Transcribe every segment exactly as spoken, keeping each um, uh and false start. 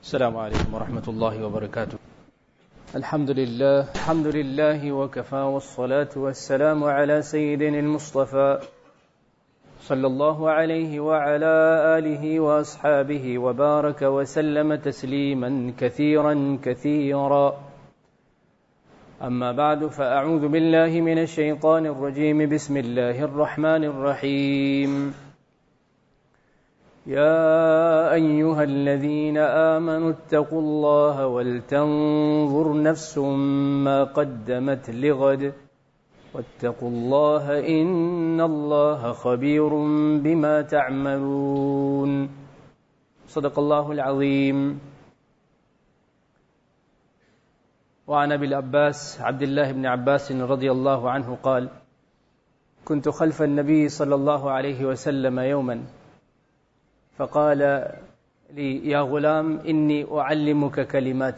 السلام عليكم ورحمة الله وبركاته. الحمد لله الحمد لله وكفى والصلاة والسلام على سيدنا المصطفى صلى الله عليه وعلى آله وأصحابه وبارك وسلم تسليما كثيرا كثيرا. أما بعد، فأعوذ بالله من الشيطان الرجيم. بسم الله الرحمن الرحيم. يا أيها الذين آمنوا اتقوا الله ولتنظر نفس ما قدمت لغد واتقوا الله إن الله خبير بما تعملون. صدق الله العظيم. وعن أبي العباس عبد الله بن عباس رضي الله عنه قال: كنت خلف النبي صلى الله عليه وسلم يوما فقال لي: يا غلام إني أعلمك كلمات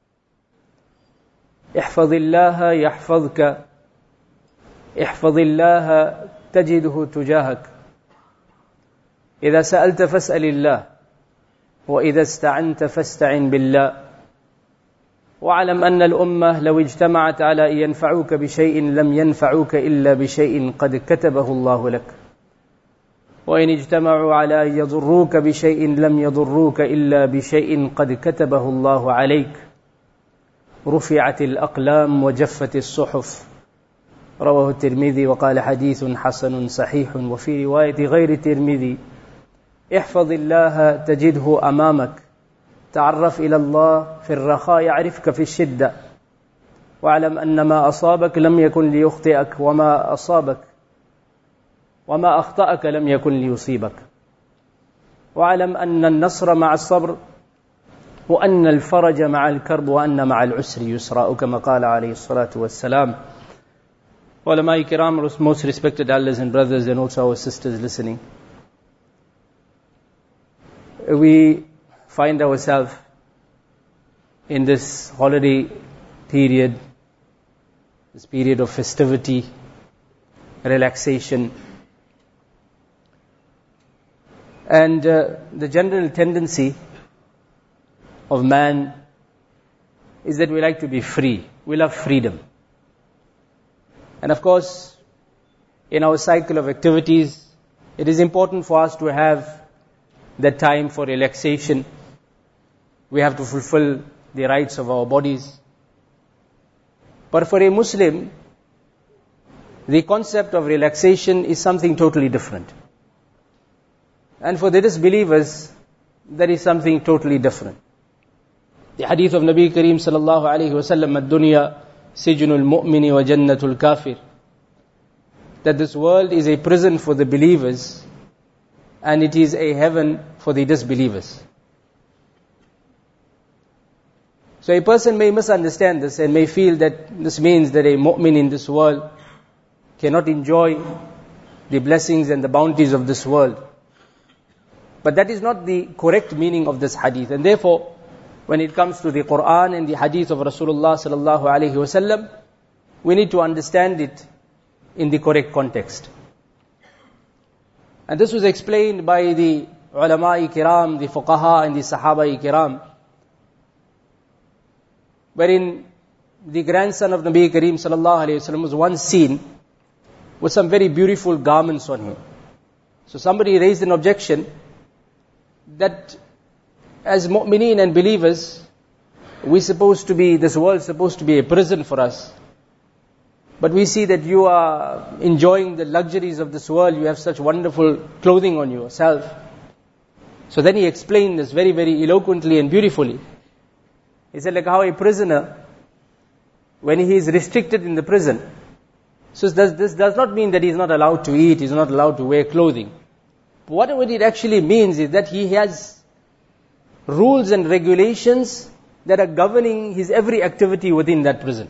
احفظ الله يحفظك احفظ الله تجده تجاهك إذا سألت فاسأل الله وإذا استعنت فاستعن بالله واعلم أن الأمة لو اجتمعت على أن ينفعوك بشيء لم ينفعوك إلا بشيء قد كتبه الله لك وإن اجتمعوا على أن يضروك بشيء لم يضروك إلا بشيء قد كتبه الله عليك رفعت الأقلام وجفت الصحف. رواه الترمذي وقال: حديث حسن صحيح. وفي رواية غير الترمذي: احفظ الله تجده أمامك تعرف إلى الله في الرخاء يعرفك في الشدة واعلم أن ما أصابك لم يكن ليخطئك وما أصابك وما أخطأك لم يكن ليصيبك واعلم أن النصر مع الصبر وأن الفرج مع الكرب وأن مع العسر يسرا، كما قال عليه الصلاة والسلام. Ulama Kiram, most respected elders and brothers, and also our sisters listening, we find ourselves in this holiday period, this period of festivity, relaxation. And uh, the general tendency of man is that we like to be free. We love freedom. And of course, in our cycle of activities, it is important for us to have that time for relaxation. We have to fulfill the rights of our bodies. But for a Muslim, the concept of relaxation is something totally different. And for the disbelievers, that is something totally different. The hadith of Nabi Kareem sallallahu alayhi wa sallam, ad-dunya sijnul mu'mini wa jannatul kafir, that this world is a prison for the believers and it is a heaven for the disbelievers. So a person may misunderstand this and may feel that this means that a mu'min in this world cannot enjoy the blessings and the bounties of this world. But that is not the correct meaning of this hadith. And therefore, when it comes to the Quran and the hadith of Rasulullah sallallahu alaihi wasallam, we need to understand it in the correct context. And this was explained by the ulama-i kiram, the fuqaha and the sahaba-i kiram, wherein the grandson of Nabi Kareem sallallahu alaihi wasallam was once seen with some very beautiful garments on him. So somebody raised an objection that as mu'mineen and believers, we supposed to be, this world is supposed to be a prison for us. But we see that you are enjoying the luxuries of this world, you have such wonderful clothing on yourself. So then he explained this very, very eloquently and beautifully. He said, like how a prisoner, when he is restricted in the prison, so this, this does not mean that he is not allowed to eat, he is not allowed to wear clothing. What it actually means is that he has rules and regulations that are governing his every activity within that prison.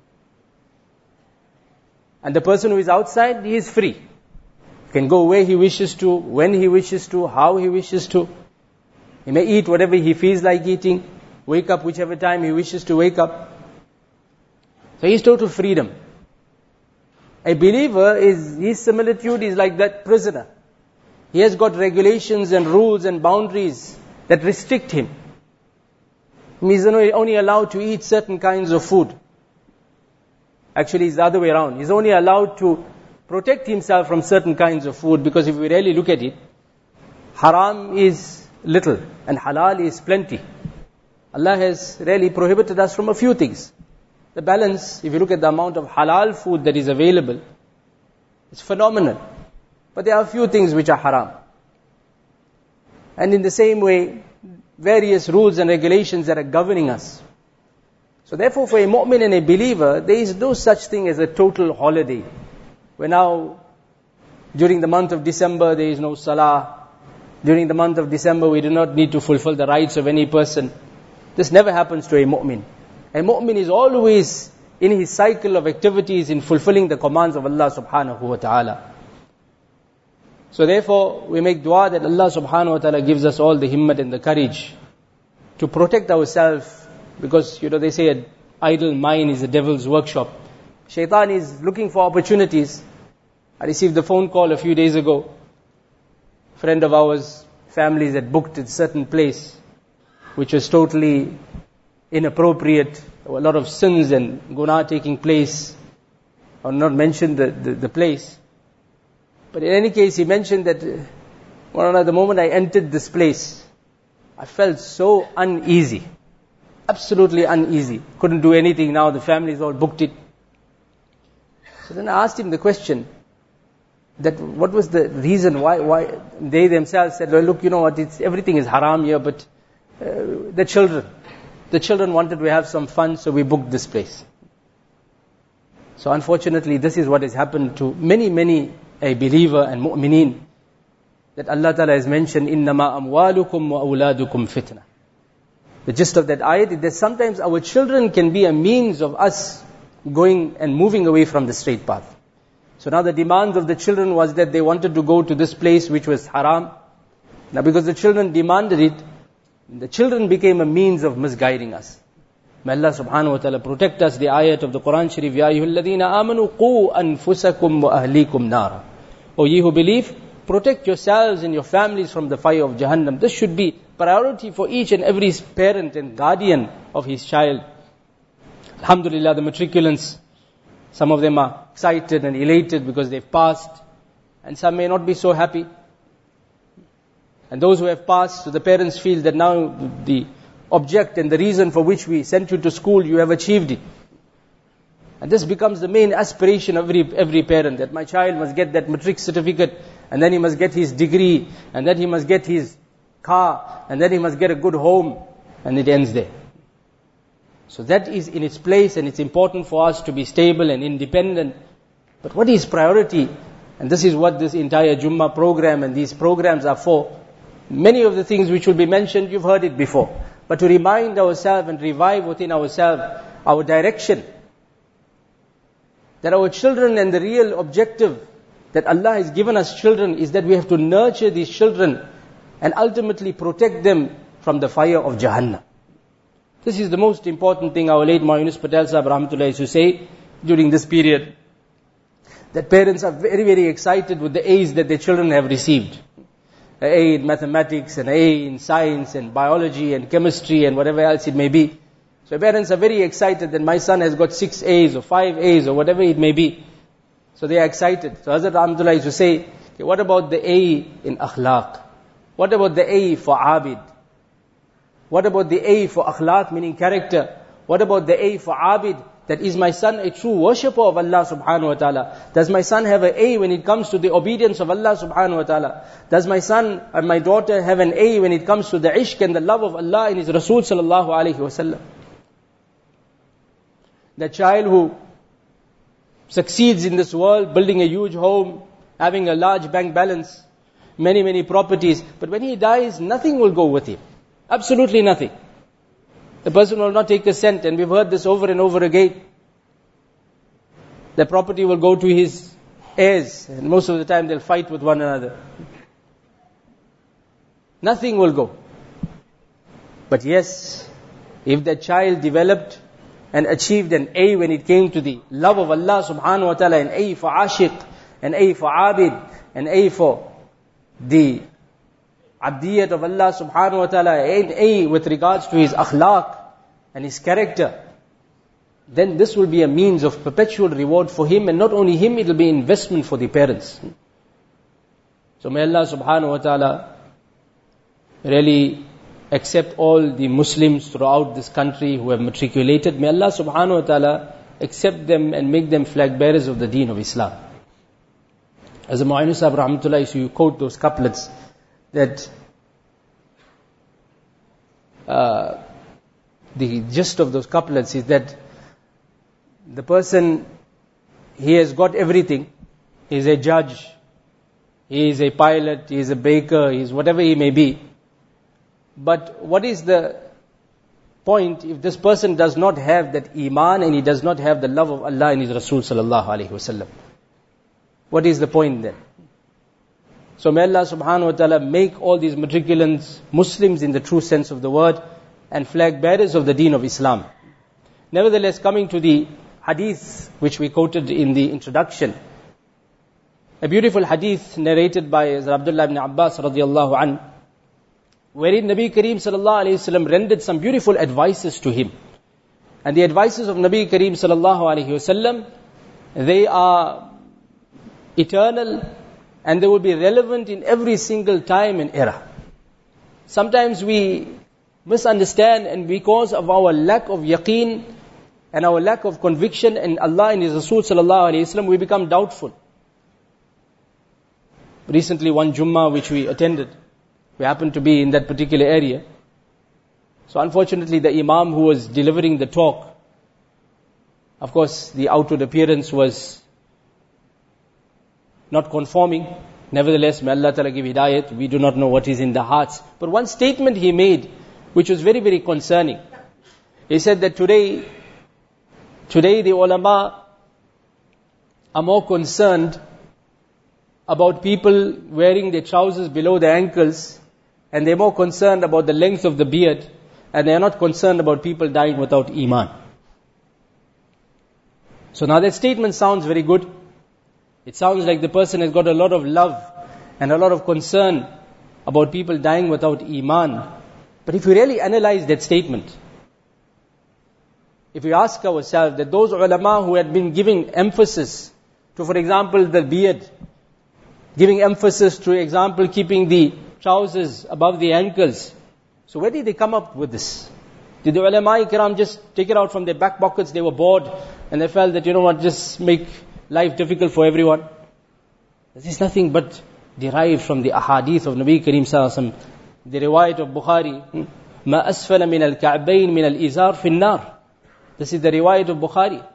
And the person who is outside, he is free. He can go where he wishes to, when he wishes to, how he wishes to. He may eat whatever he feels like eating, wake up whichever time he wishes to wake up. So he is total freedom. A believer, is his similitude is like that prisoner. He has got regulations and rules and boundaries that restrict him. He's only allowed to eat certain kinds of food. Actually, it's the other way around. He's only allowed to protect himself from certain kinds of food, because if we really look at it, haram is little and halal is plenty. Allah has really prohibited us from a few things. The balance, if you look at the amount of halal food that is available, it's phenomenal. But there are a few things which are haram. And in the same way, various rules and regulations that are governing us. So therefore, for a mu'min and a believer, there is no such thing as a total holiday. Where now, during the month of December, there is no salah. During the month of December, we do not need to fulfill the rights of any person. This never happens to a mu'min. A mu'min is always in his cycle of activities in fulfilling the commands of Allah subhanahu wa ta'ala. So therefore, we make dua that Allah subhanahu wa ta'ala gives us all the himmat and the courage to protect ourselves, because, you know, they say an idle mind is a devil's workshop. Shaitan is looking for opportunities. I received a phone call a few days ago. A friend of ours, families had booked a certain place, which was totally inappropriate. There were a lot of sins and guna taking place. I will not mention the, the, the place. But in any case, he mentioned that one of the moment I entered this place, I felt so uneasy. Absolutely uneasy. Couldn't do anything now. The families all booked it. So then I asked him the question, that what was the reason why, why they themselves said, well, look, you know what, it's, everything is haram here, but uh, the children, the children wanted to have some fun, so we booked this place. So unfortunately, this is what has happened to many, many a believer and mu'mineen, that Allah Ta'ala has mentioned, إِنَّمَا أَمْوَالُكُمْ وَأَوْلَادُكُمْ فِتْنَةً. The gist of that ayat is that sometimes our children can be a means of us going and moving away from the straight path. So now the demands of the children was that they wanted to go to this place which was haram. Now because the children demanded it, the children became a means of misguiding us. May Allah subhanahu wa ta'ala protect us. The ayat of the Quran Sharif, Ya ayyuhalladhina amanu qu anfusakum wa ahlikum nara. O ye who believe, protect yourselves and your families from the fire of Jahannam. This should be priority for each and every parent and guardian of his child. Alhamdulillah, the matriculants, some of them are excited and elated because they've passed, and some may not be so happy. And those who have passed, so the parents feel that now the object and the reason for which we sent you to school, you have achieved it. And this becomes the main aspiration of every, every parent, that my child must get that matric certificate, and then he must get his degree, and then he must get his car, and then he must get a good home, and it ends there. So that is in its place, and it's important for us to be stable and independent. But what is priority? And this is what this entire Jummah program and these programs are for. Many of the things which will be mentioned, you've heard it before. But to remind ourselves and revive within ourselves our direction, that our children, and the real objective that Allah has given us children, is that we have to nurture these children and ultimately protect them from the fire of Jahannam. This is the most important thing our late Maulana Yunus Patel Sahib Rahmatullah used to say during this period, that parents are very, very excited with the A's that their children have received. An A in mathematics, an A in science and biology and chemistry and whatever else it may be. So parents are very excited that my son has got six A's or five A's or whatever it may be. So they are excited. So Hazrat Rahmatullah used to say, okay, what about the A in akhlaq? What about the A for abid? What about the A for akhlaq, meaning character? What about the A for abid? That is my son a true worshipper of Allah subhanahu wa ta'ala? Does my son have an A when it comes to the obedience of Allah subhanahu wa ta'ala? Does my son and my daughter have an A when it comes to the ishq and the love of Allah and His Rasul sallallahu alayhi wa sallam? The child who succeeds in this world, building a huge home, having a large bank balance, many, many properties, but when he dies, nothing will go with him. Absolutely nothing. The person will not take a cent, and we've heard this over and over again. The property will go to his heirs, and most of the time they'll fight with one another. Nothing will go. But yes, if that child developed and achieved an A when it came to the love of Allah subhanahu wa ta'ala, an A for ashiq, an A for abid, an A for the abdiyat of Allah subhanahu wa ta'ala, an A with regards to his akhlaq, and his character, then this will be a means of perpetual reward for him, and not only him, it will be investment for the parents. So may Allah subhanahu wa ta'ala really accept all the Muslims throughout this country who have matriculated. May Allah subhanahu wa ta'ala accept them and make them flag bearers of the deen of Islam. As the Mu'ayyin Sahib rahmatullah used to quote those couplets, that uh, the gist of those couplets is that the person, he has got everything. He is a judge, he is a pilot, he is a baker, he is whatever he may be. But what is the point if this person does not have that iman and he does not have the love of Allah and His Rasul sallallahu alaihi wasallam? What is the point then? So may Allah subhanahu wa ta'ala make all these matriculants Muslims in the true sense of the word and flag bearers of the deen of Islam. Nevertheless, coming to the hadith which we quoted in the introduction, a beautiful hadith narrated by Abdullah ibn Abbas radiyallahu anhu, wherein Nabi Kareem sallallahu alayhi wasallam rendered some beautiful advices to him. And the advices of Nabi Kareem sallallahu alayhi wasallam, they are eternal and they will be relevant in every single time and era. Sometimes we misunderstand, and because of our lack of yaqeen and our lack of conviction in Allah and His Rasul sallallahu alayhi wasallam, we become doubtful. Recently, one Jummah which we attended, we happened to be in that particular area. So unfortunately, the Imam who was delivering the talk, of course, the outward appearance was not conforming. Nevertheless, may Allah Ta'ala give hidayat. We do not know what is in the hearts. But one statement he made, which was very, very concerning. He said that today, today the ulama are more concerned about people wearing their trousers below their ankles, and they're more concerned about the length of the beard, and they're not concerned about people dying without iman. So now that statement sounds very good. It sounds like the person has got a lot of love and a lot of concern about people dying without iman. But if we really analyze that statement, if we ask ourselves that those ulama who had been giving emphasis to, for example, the beard, giving emphasis to, example, keeping the trousers above the ankles, so where did they come up with this? Did the ulama kiram just take it out from their back pockets? They were bored and they felt that, you know what, just make life difficult for everyone. This is nothing but derived from the ahadith of Nabi Kareem sallallahu alaihi wasallam. The riwayat of Bukhari, ma asfala min al-ka'bayn min al-izar fi an-nar. This is the riwayat of Bukhari.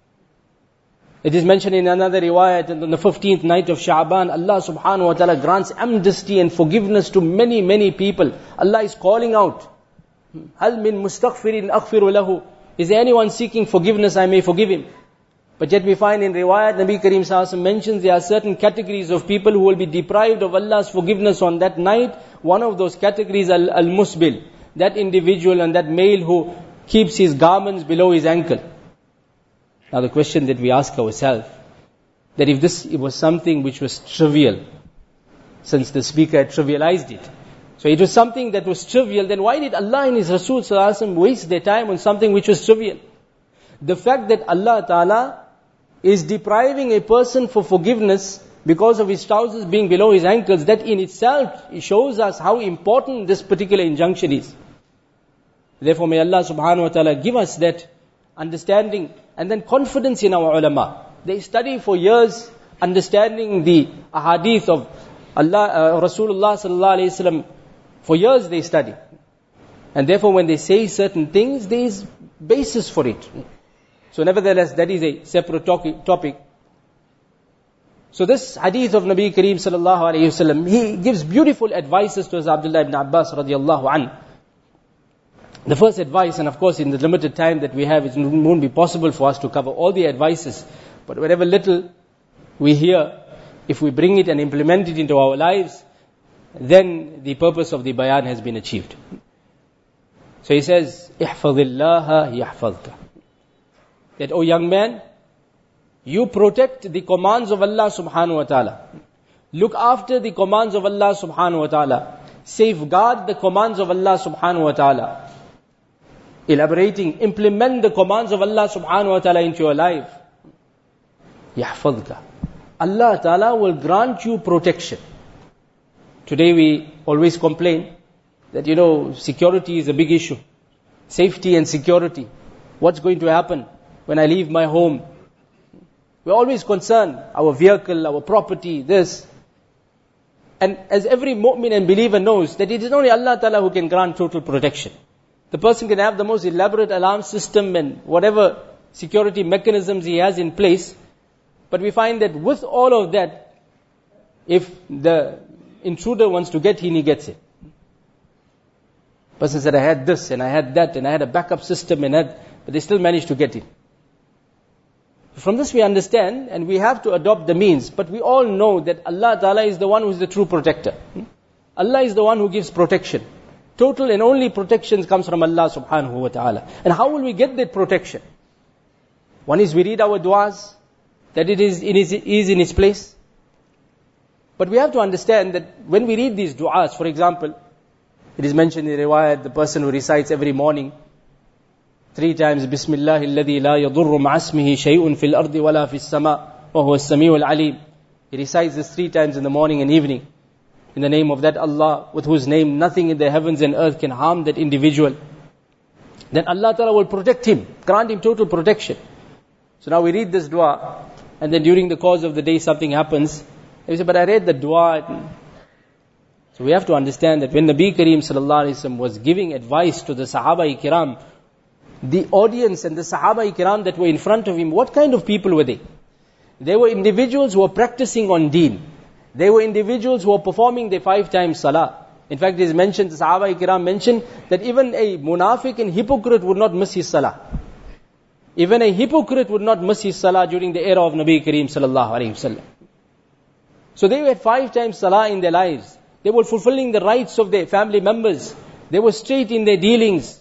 It is mentioned in another riwayat, on the fifteenth night of Sha'ban, Allah subhanahu wa ta'ala grants amnesty and forgiveness to many, many people. Allah is calling out, hal min mustaghfirin aghfiru lahu. Is there anyone seeking forgiveness? I may forgive him. But yet we find in riwayat, Nabi Kareem sallallahu alaihi wasallam mentions there are certain categories of people who will be deprived of Allah's forgiveness on that night. One of those categories, al- al-musbil, that individual and that male who keeps his garments below his ankle. Now the question that we ask ourselves, that if this it was something which was trivial, since the speaker had trivialized it, so it was something that was trivial, then why did Allah and His Rasul sallallahu alaihi wasallam waste their time on something which was trivial? The fact that Allah Ta'ala is depriving a person for forgiveness because of his trousers being below his ankles, that in itself shows us how important this particular injunction is. Therefore may Allah subhanahu wa ta'ala give us that understanding and then confidence in our ulama. They study for years understanding the ahadith of Allah, uh, Rasulullah sallallahu alayhi wasallam. For years they study. And therefore when they say certain things, there is basis for it. So nevertheless, that is a separate topic. So this hadith of Nabi Kareem sallallahu alayhi wasallam, he gives beautiful advices to us, Abdullah ibn Abbas radiyallahu anhu. The first advice, and of course in the limited time that we have, it won't be possible for us to cover all the advices. But whatever little we hear, if we bring it and implement it into our lives, then the purpose of the bayan has been achieved. So he says, احفظ الله يحفظك. That, oh young man, you protect the commands of Allah subhanahu wa ta'ala. Look after the commands of Allah subhanahu wa ta'ala. Safeguard the commands of Allah subhanahu wa ta'ala. elaborating, implement the commands of Allah subhanahu wa ta'ala into your life, يَحْفَظْكَ, Allah ta'ala will grant you protection. Today we always complain that, you know, security is a big issue. Safety and security. What's going to happen when I leave my home? We're always concerned. Our vehicle, our property, this. And as every mu'min and believer knows, that it is only Allah Ta'ala who can grant total protection. The person can have the most elaborate alarm system and whatever security mechanisms he has in place. But we find that with all of that, if the intruder wants to get in, he gets it. Person said, I had this and I had that and I had a backup system and had, but they still managed to get in. From this we understand and we have to adopt the means. But we all know that Allah Ta'ala is the one who is the true protector. Allah is the one who gives protection. Total and only protection comes from Allah Subhanahu wa Ta'ala. And how will we get that protection? One is we read our du'as, that it is in its, is in its place. But we have to understand that when we read these du'as, for example, it is mentioned in riwayat, the person who recites every morning three times, Bismillah alladhi la yadurru ma'asmihi shay'un fil ardi wala fis sama wa huwa as-sami'ul alim. He recites this three times in the morning and evening. In the name of that Allah, with whose name nothing in the heavens and earth can harm that individual. Then Allah Ta'ala will protect him, grant him total protection. So now we read this dua, and then during the course of the day something happens. And we say, but I read the dua. So we have to understand that when Nabi Kareem sallallahu alaihi wasallam was giving advice to the Sahaba-i-Kiram, the audience and the Sahaba-i-Kiram that were in front of him, what kind of people were they? They were individuals who were practicing on deen. They were individuals who were performing their five times salah. In fact, it is mentioned, the Sahaba-i-Kiram mentioned that even a munafiq and hypocrite would not miss his salah. Even a hypocrite would not miss his salah during the era of Nabi Kareem sallallahu alaihi wasallam. So they had five times salah in their lives. They were fulfilling the rights of their family members. They were straight in their dealings.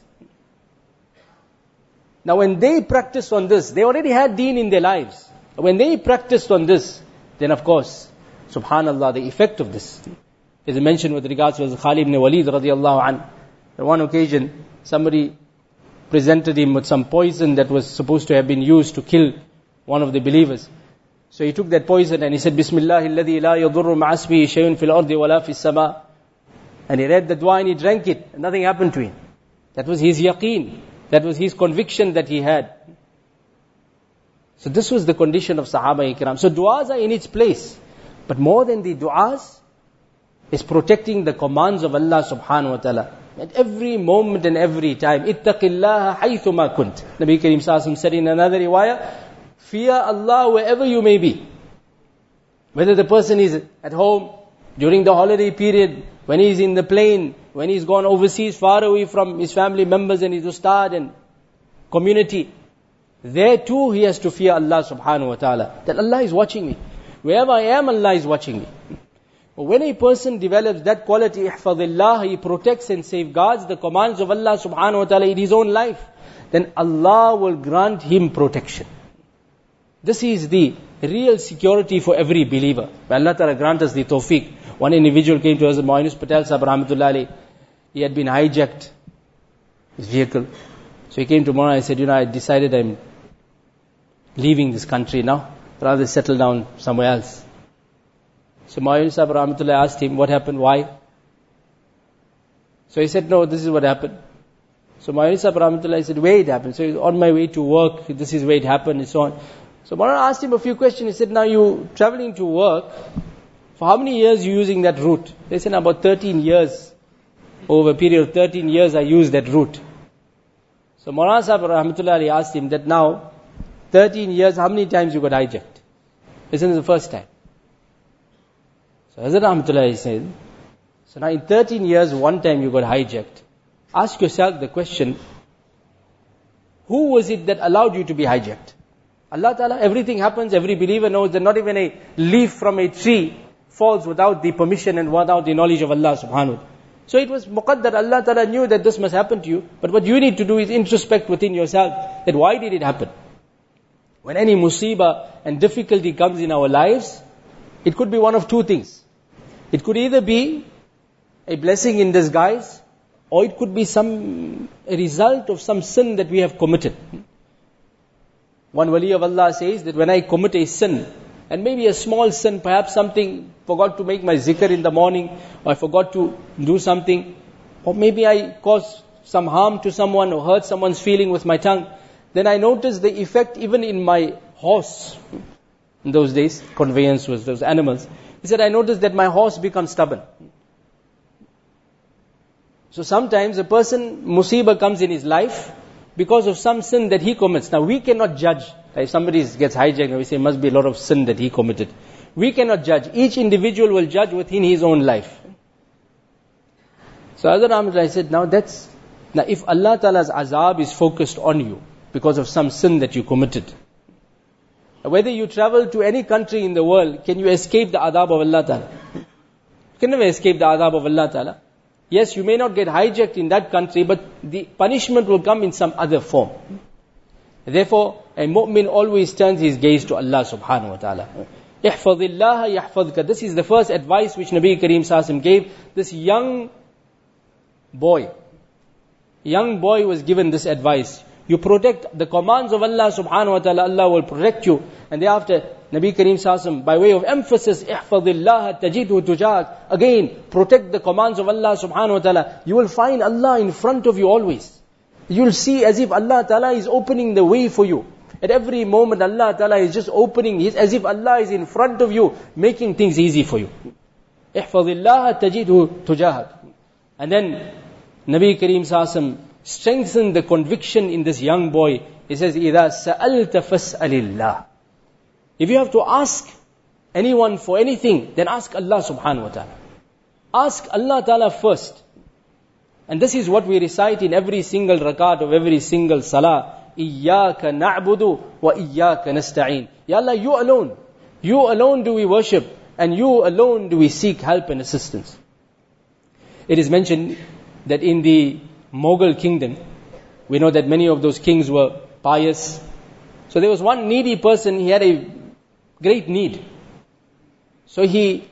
Now when they practiced on this, they already had deen in their lives. When they practiced on this, then of course, subhanallah, the effect of this is mentioned with regards to Khalid ibn Walid radiallahu anhu. On one occasion, somebody presented him with some poison that was supposed to have been used to kill one of the believers. So he took that poison and he said, Bismillah alladhi la yadurru ma'asbihi shay'un fil ardi wala fis sama. And he read the dua and he drank it, and nothing happened to him. That was his yaqeen. That was his conviction that he had. So this was the condition of Sahaba-i-Kiram. So du'as are in its place. But more than the du'as, is protecting the commands of Allah subhanahu wa ta'ala. At every moment and every time. Ittaqillaha haythuma kunt. Nabi Kareem sallallahu alaihi wasallam said in another riwayah, fear Allah wherever you may be. Whether the person is at home, during the holiday period, when he is in the plane, when he's gone overseas, far away from his family members and his ustad and community, there too he has to fear Allah subhanahu wa ta'ala. That Allah is watching me. Wherever I am, Allah is watching me. But when a person develops that quality, ihfadillah, he protects and safeguards the commands of Allah subhanahu wa ta'ala in his own life, then Allah will grant him protection. This is the real security for every believer. May Allah Ta'ala grant us the tawfiq. One individual came to us, Moinus Patel Sahib Rahmatullah Alayhi. He had been hijacked, his vehicle. So he came to Mona and said, you know, I decided I'm leaving this country now, rather settle down somewhere else. So Moinus Sahib Rahmatullah asked him, what happened, why? So he said, no, this is what happened. So Moinus Sahib Rahmatullah said, where it happened? So he was on my way to work, this is where it happened and so on. So Maulana asked him a few questions. He said, now you traveling to work, for how many years you using that route? They said, about thirteen years. Over a period of thirteen years I used that route. So Maulana Sahib Rahmatullah asked him that now, thirteen years, how many times you got hijacked? This is the first time. So Hazrat Rahmatullah said, so now in thirteen years, one time you got hijacked. Ask yourself the question, who was it that allowed you to be hijacked? Allah Ta'ala, everything happens, every believer knows that not even a leaf from a tree falls without the permission and without the knowledge of Allah subhanahu wa ta'ala. So it was muqaddar, Allah Ta'ala knew that this must happen to you, but what you need to do is introspect within yourself, that why did it happen? When any musibah and difficulty comes in our lives, it could be one of two things. It could either be a blessing in disguise, or it could be some a result of some sin that we have committed. One wali of Allah says that when I commit a sin, and maybe a small sin, perhaps something, forgot to make my zikr in the morning, or I forgot to do something, or maybe I caused some harm to someone or hurt someone's feeling with my tongue, then I notice the effect even in my horse. In those days, conveyance was those animals. He said, I noticed that my horse becomes stubborn. So sometimes a person, musibah comes in his life because of some sin that he commits. Now we cannot judge. If somebody gets hijacked, we say, must be a lot of sin that he committed. We cannot judge. Each individual will judge within his own life. So Hazrat Ahmad said, now that's, now if Allah Ta'ala's azab is focused on you because of some sin that you committed, whether you travel to any country in the world, can you escape the adab of Allah Ta'ala? You can never escape the adab of Allah Ta'ala. Yes, you may not get hijacked in that country, but the punishment will come in some other form. Therefore, a mu'min always turns his gaze to Allah subhanahu wa ta'ala. احفظ الله يحفظك. This is the first advice which Nabi Kareem Sallallahu Alaihi Wasallam gave. This young boy, young boy was given this advice. You protect the commands of Allah subhanahu wa ta'ala, Allah will protect you. And thereafter, Nabi Kareem Sallallahu Alaihi Wasallam, by way of emphasis, احفظ الله تجده تجاهك. Again, protect the commands of Allah subhanahu wa ta'ala. You will find Allah in front of you always. You will see as if Allah Ta'ala is opening the way for you. At every moment Allah Ta'ala is just opening, it's as if Allah is in front of you, making things easy for you. احفظ الله تجده تجاهك. And then Nabi Kareem Sallallahu Alaihi Wasallam strengthened the conviction in this young boy. He says, إِذَا سَأَلْتَ فَاسْأَلِ اللَّهِ. If you have to ask anyone for anything, then ask Allah subhanahu wa ta'ala. Ask Allah Ta'ala first. And this is what we recite in every single rakat of every single salah. إِيَّاكَ نَعْبُدُ وَإِيَّاكَ نَسْتَعِينَ. Ya Allah, you alone. You alone do we worship. And you alone do we seek help and assistance. It is mentioned that in the Mughal kingdom, we know that many of those kings were pious. So there was one needy person, he had a great need. So he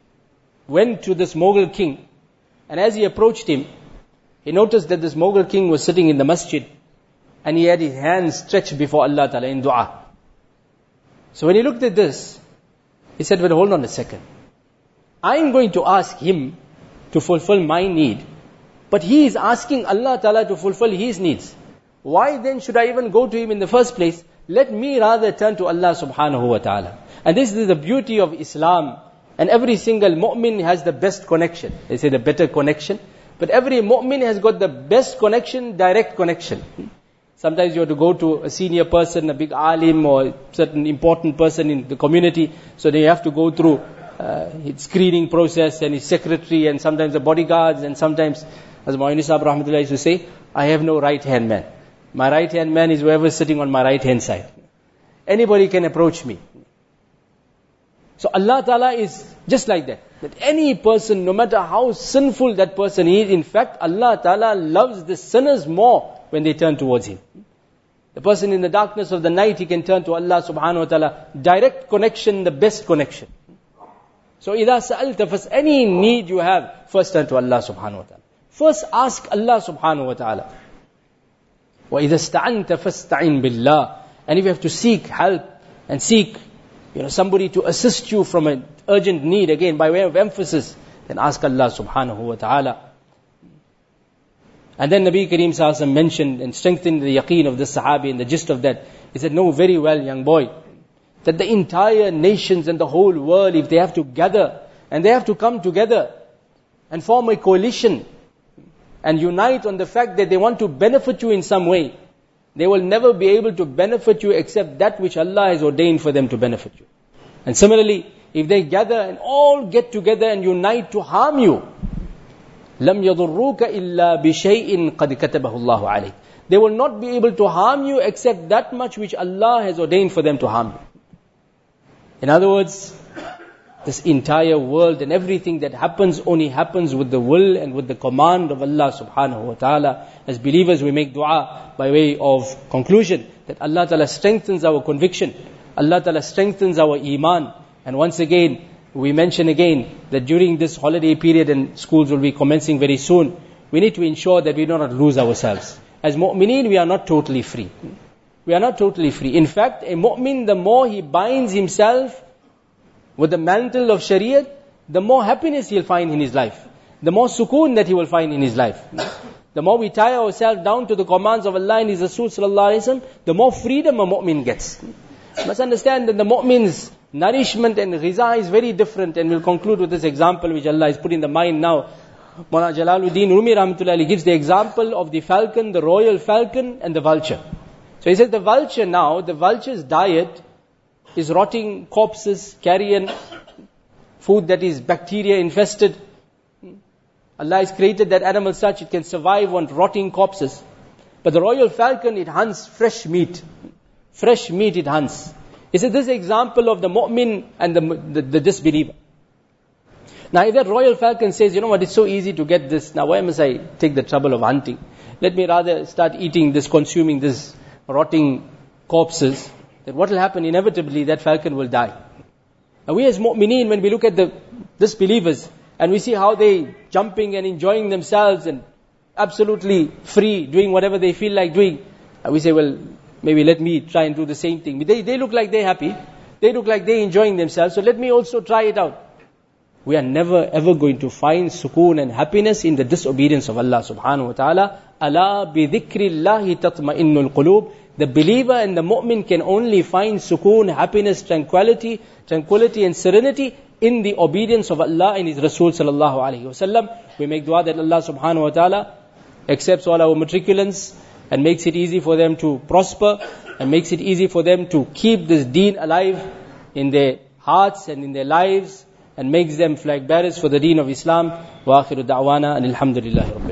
went to this Mughal king, and as he approached him, he noticed that this Mughal king was sitting in the masjid, and he had his hands stretched before Allah Ta'ala in dua. So when he looked at this, he said, well, hold on a second. I am going to ask him to fulfill my need, but he is asking Allah Ta'ala to fulfill his needs. Why then should I even go to him in the first place? Let me rather turn to Allah subhanahu wa ta'ala. And this is the beauty of Islam. And every single mu'min has the best connection. They say the better connection. But every mu'min has got the best connection, direct connection. Sometimes you have to go to a senior person, a big alim or a certain important person in the community. So they have to go through uh, his screening process and his secretary and sometimes the bodyguards and sometimes, as Mawlana Sahib Rahmatullah used to say, I have no right hand man. My right hand man is whoever is sitting on my right hand side. Anybody can approach me. So Allah Ta'ala is just like that. That any person, no matter how sinful that person is, in fact, Allah Ta'ala loves the sinners more when they turn towards Him. The person in the darkness of the night, he can turn to Allah Subhanahu wa Ta'ala. Direct connection, the best connection. So, إِذَا سَأَلْتَ فَاسْ any need you have, first turn to Allah Subhanahu wa Ta'ala. First ask Allah Subhanahu wa Ta'ala. وَإِذَا اسْتَعَنْتَ فَاسْتَعِنْ بِاللَّهِ. And if you have to seek help and seek, you know, somebody to assist you from an urgent need, again by way of emphasis, then ask Allah subhanahu wa ta'ala. And then Nabi Kareem Sallallahu Alaihi Wasallam mentioned and strengthened the yaqeen of the Sahabi, and the gist of that. He said, know very well, young boy, that the entire nations and the whole world, if they have to gather, and they have to come together and form a coalition, and unite on the fact that they want to benefit you in some way, they will never be able to benefit you except that which Allah has ordained for them to benefit you. And similarly, if they gather and all get together and unite to harm you, لَمْ يَضُرُّوكَ إِلَّا بِشَيْءٍ قَدْ كَتَبَهُ اللَّهُ عَلَيْكَ. They will not be able to harm you except that much which Allah has ordained for them to harm you. In other words, this entire world and everything that happens only happens with the will and with the command of Allah subhanahu wa ta'ala. As believers, we make dua by way of conclusion that Allah ta'ala strengthens our conviction. Allah ta'ala strengthens our iman. And once again, we mention again that during this holiday period, and schools will be commencing very soon, we need to ensure that we do not lose ourselves. As mu'mineen, we are not totally free. We are not totally free. In fact, a mu'min, the more he binds himself with the mantle of Shariat, the more happiness he'll find in his life. The more sukoon that he will find in his life. The more we tie ourselves down to the commands of Allah and His Rasul sallallahu alaihi wasallam, the more freedom a mu'min gets. You must understand that the mu'min's nourishment and ghiza is very different, and we'll conclude with this example which Allah has put in the mind now. Mawlana Jalaluddin Rumi Rahmatullahi gives the example of the falcon, the royal falcon and the vulture. So he says the vulture now, the vulture's diet is rotting corpses, carrion, food that is bacteria infested. Allah has created that animal such it can survive on rotting corpses. But the royal falcon, it hunts fresh meat. Fresh meat it hunts. He said this is an example of the mu'min and the, the, the disbeliever. Now if that royal falcon says, you know what, it's so easy to get this, now why must I take the trouble of hunting? Let me rather start eating this, consuming this rotting corpses. Then what will happen? Inevitably that falcon will die. Now we as mu'mineen, when we look at the disbelievers, and we see how they jumping and enjoying themselves and absolutely free, doing whatever they feel like doing, and we say, well, maybe let me try and do the same thing. They, they look like they're happy. They look like they're enjoying themselves. So let me also try it out. We are never ever going to find sukoon and happiness in the disobedience of Allah subhanahu wa ta'ala. Ala bi dhikrillahi tatma'innul qulub. The believer and the mu'min can only find sukoon, happiness, tranquility, tranquility and serenity in the obedience of Allah and His Rasul sallallahu alaihi wasallam. We make dua that Allah subhanahu wa ta'ala accepts all our matriculants and makes it easy for them to prosper and makes it easy for them to keep this deen alive in their hearts and in their lives and makes them flag bearers for the deen of Islam. Wa akhiru da'wana and alhamdulillahi rabbil alamin.